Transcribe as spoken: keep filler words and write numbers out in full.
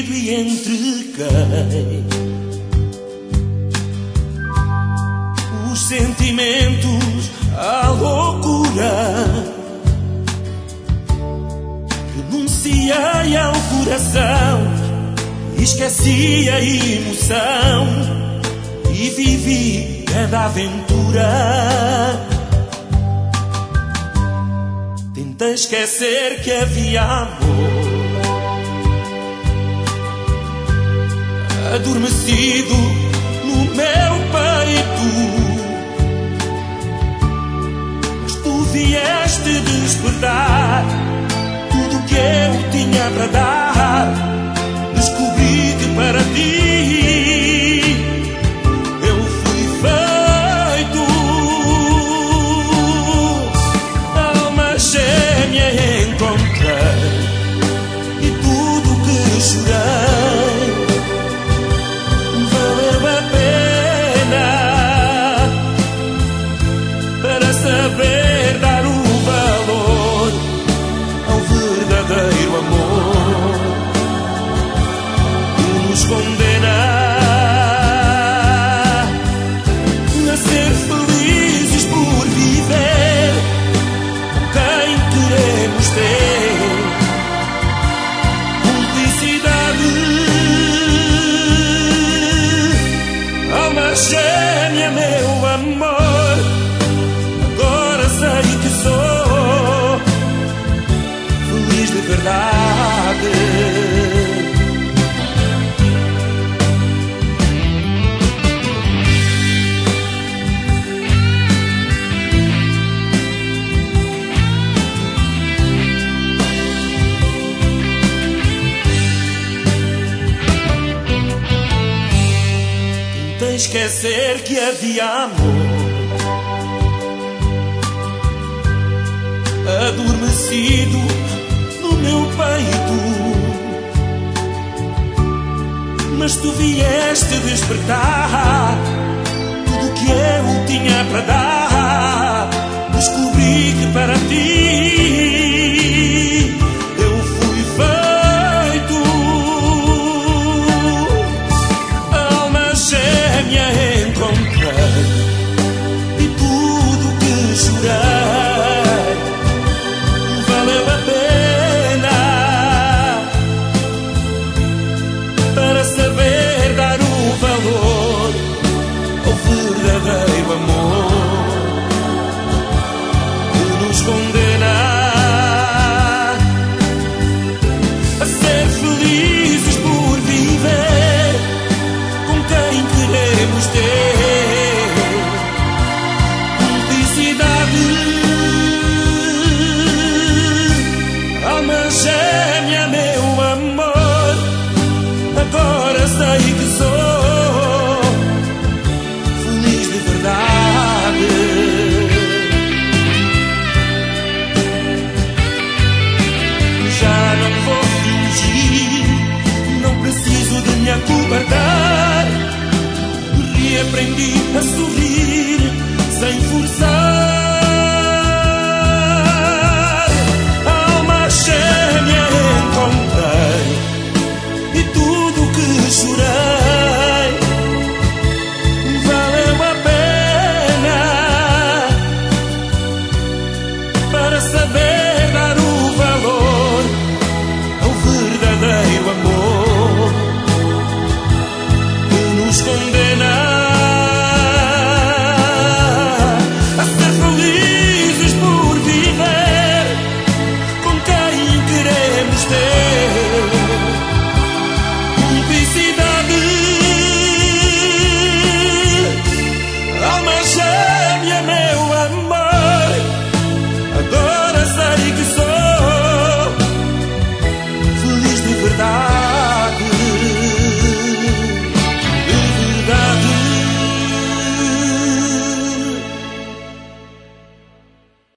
perdido e entreguei os sentimentos à loucura. Renunciei ao coração, esqueci a emoção e vivi cada aventura. Tentei esquecer que havia amor adormecido no meu peito, mas tu vieste despertar tudo que eu tinha para dar. Descobri que para ti eu fui feito. Alma gêmea encontrei e tudo que chorei valeu a pena para saber dar o valor ao verdadeiro amor que nos condena a ser felizes por viver com quem queremos ter cumplicidade. Alma gêmea, meu amor, agora sei que sou feliz de verdade. Tentei esquecer que havia amor adormecido no meu peito, mas tu vieste despertar tudo que eu tinha para dar. Descobri que para ti eu fui feito. Alma gêmea encontrei e tudo que chorei valeu a pena para saber dar o valor ao verdadeiro amor que nos condena a ser felizes por viver com quem queremos ter cumplicidade. Alma gêmea, meu amor, agora sei que sou feliz de verdade. Já não vou fingir, não preciso de me acobardar. Reaprendi a sorrir sem forçar. Alma gêmea encontrei e tudo que chorei valeu a pena para saber dar o valor ao verdadeiro amor que nos condena a ser felizes por viver com quem queremos ter cumplicidade.